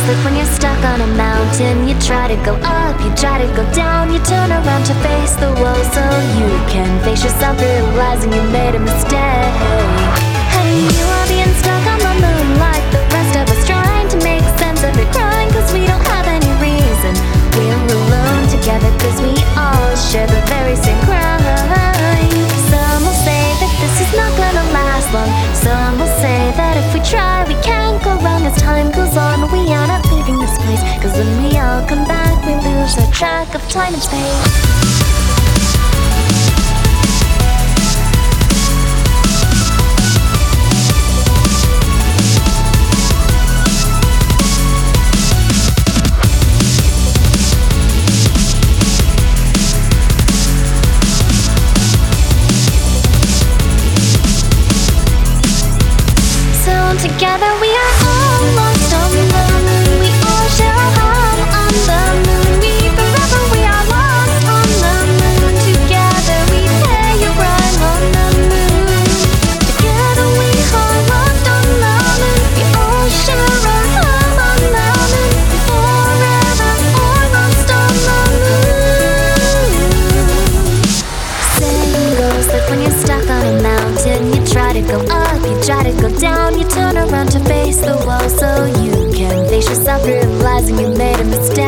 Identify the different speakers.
Speaker 1: like when you're stuck on a mountain. You try to go up, you try to go down. You turn around to face the wall so you can face yourself, realizing you made a mistake. And you are being stuck on the moon like the rest of us, trying to make sense of it, crying cause we don't have any reason. We're alone together cause we all share the very same crime. Some will say that this is not gonna last long. Some will say that if we try we can't go wrong. As time goes on we are not leaving this place, cause when we all come back we lose our track of time and space. Together we are all lost on the moon. We all share a home on the moon. We are lost on the moon. Together we pay a ride on the moon. Together we are lost on the moon. We all share a home on the moon. Forever all lost on the moon. Saying goes that when you're stuck on a mountain, you try to go up, you try to go down. You turn around to face the wall so you can face yourself, realizing you made a mistake.